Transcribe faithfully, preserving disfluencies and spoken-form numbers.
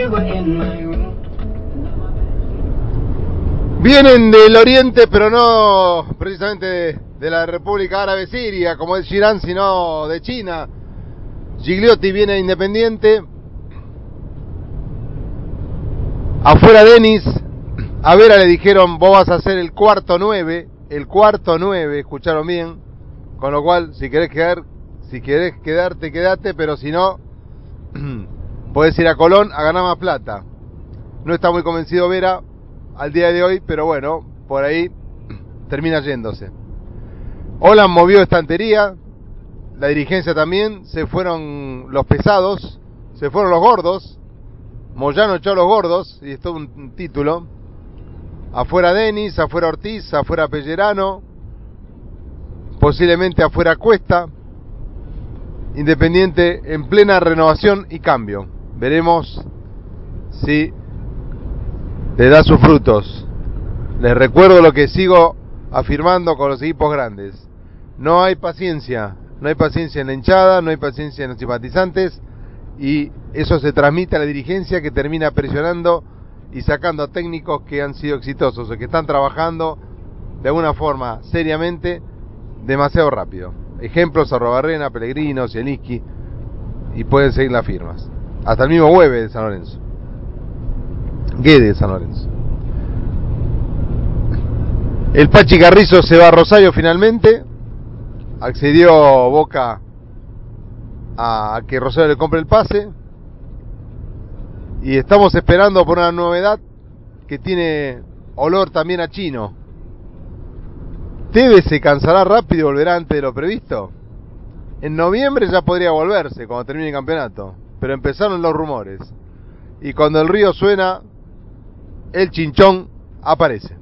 Vienen del oriente, pero no precisamente de, de la República Árabe Siria, como es Girán, sino de China. Gigliotti viene a Independiente. Afuera Denis. A Vera le dijeron, vos vas a ser el cuarto nueve. El cuarto nueve, escucharon bien. Con lo cual, si querés quedar, si querés quedarte, quedate, pero si no, podés ir a Colón a ganar más plata. No está muy convencido Vera al día de hoy, pero bueno, por ahí termina yéndose. Olan movió estantería, la dirigencia también, se fueron los pesados, se fueron los gordos. Moyano echó a los gordos y esto es un título. Afuera Denis, afuera Ortiz, afuera Pellerano, posiblemente afuera Cuesta. Independiente en plena renovación y cambio. Veremos si le da sus frutos. Les recuerdo lo que sigo afirmando con los equipos grandes. No hay paciencia, no hay paciencia en la hinchada, no hay paciencia en los simpatizantes, y eso se transmite a la dirigencia, que termina presionando y sacando a técnicos que han sido exitosos o que están trabajando de alguna forma seriamente demasiado rápido. Ejemplos: Arrobarrena, Pellegrino, Zielinski, y pueden seguir las firmas. Hasta el mismo Hueve de San Lorenzo. Guede de San Lorenzo. El Pachi Carrizo se va a Rosario finalmente. Accedió Boca a que Rosario le compre el pase. Y estamos esperando por una novedad que tiene olor también a chino. Tevez se cansará rápido y volverá antes de lo previsto. En noviembre ya podría volverse cuando termine el campeonato, pero empezaron los rumores. Y cuando el río suena, el chinchón aparece.